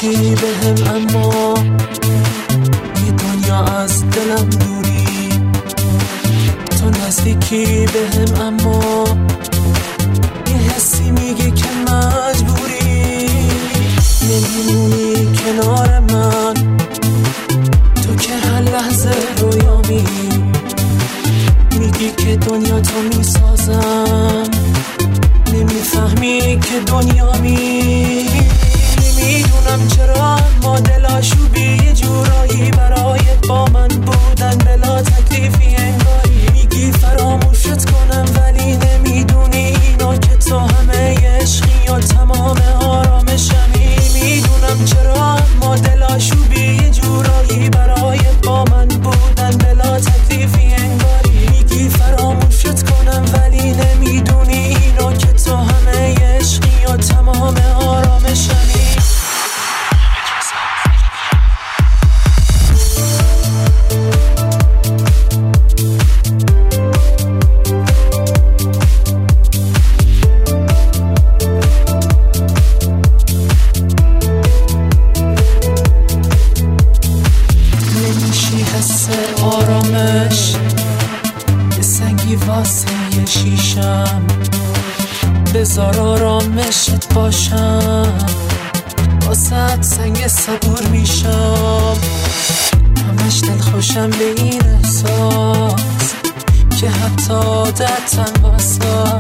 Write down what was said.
نزدیکی بهم اما یه دنیا از دلم دوری. تو نزدیکی بهم اما یه حسی میگه که مجبوری. نمیمونی کنار من، تو که هر لحظه رویامی. میگی که دنیا تو میسازم، نمیفهمی که دنیامی. نمیدونم چرا ما دلاشوبی یه جورایی برای با من بودن بلا تکلیفی انگاری. میگی فراموشت کنم ولی نمیدونی اینا که تو همه عشقی و تمام آرامشمی. میدونم چرا ما دلاشوبی یه جورایی برای با من بودن بلا تکلیفی انگاری. میگی فراموشت کنم ولی نمیدونی اینا که تو همه عشقی و تمام آرامشمی. نمیشی حس آرامش، یه سنگی واسه یه شیشم. بذار آرامشت باشم، واسه سنگ صبور میشم. همش دل خوشم به این احساس که حتی عادتم واسه